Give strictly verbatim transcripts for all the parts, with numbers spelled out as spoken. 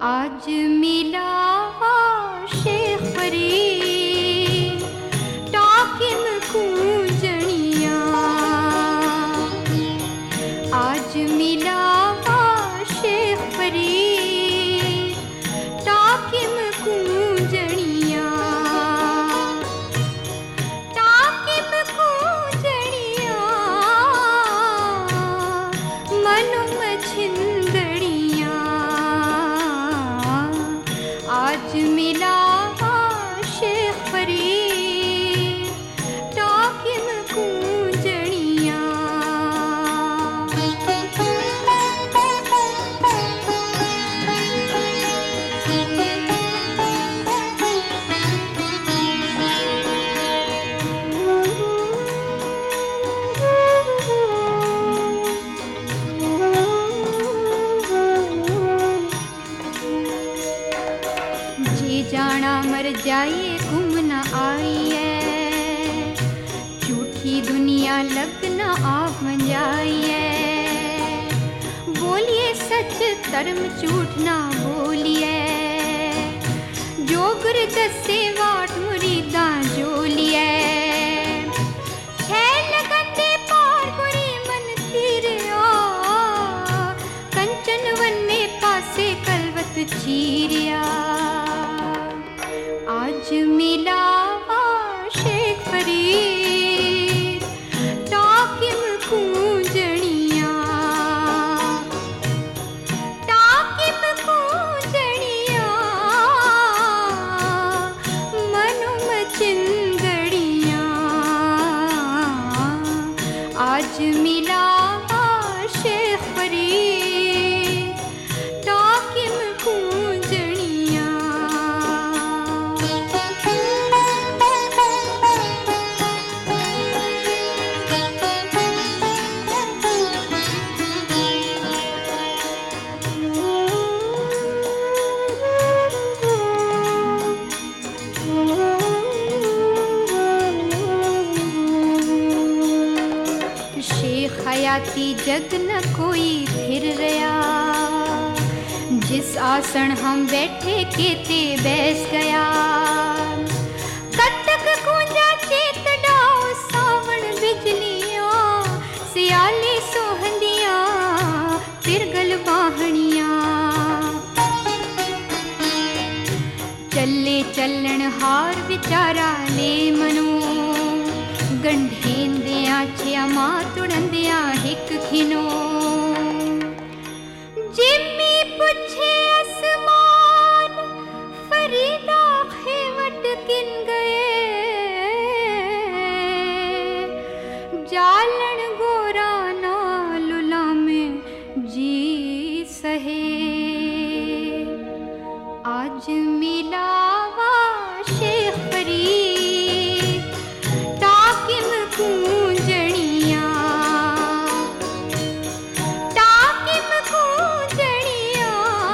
आज मिला शेख फरीद टाकिम कूंजणिया। आज मिला शेख फरीद टाकिम कूंजणिया। टाकिम कूंजणिया मनुम छिंदड़िया। आज मिला शेख फरीद टाकिम कूंजणिया। जे जाना मर जाए गुम न आइए। झूठी दुनिया लग न आप जाइए। बोलिए सच धर्म झूठ ना बोलिए। जो गुर दसे वाट मुरीदा जोलिए। छह लगंदे पार गुरी मन तीरिया। कंचन वन्ने पासे कलवत चीरिया। आज मिला शेख फरीद टाकिम कूंजणिया। टाकिम कूंजणिया मनुम छिंदड़िया। आज मिला शेख फरीद टाकिम कूंजणिया। शेख हयाती जग न कोई फिर रया। जिस आसन हम बैठे केते बैस गया। कतक गूंजा चेत डाओ सावण बिजलियां। सियाले सोहंदियां तिरगल बाहणियां। चले चलन हार विचारा ले मनो। गंढेंदियां छिया मां तुड़ंदियां हिक खिनो। जिम्मी पुछे आसमान फरीदा खेवट किन गए। जालन गोरा ना लुला में जी सहे। आज मिला शेख फरीद टाकिम कूंजणिया। टाकिम कूंजणिया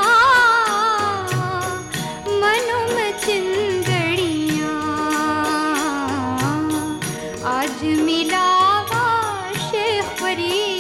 मनुम छिंदड़िया। आज मिला शेख फरीद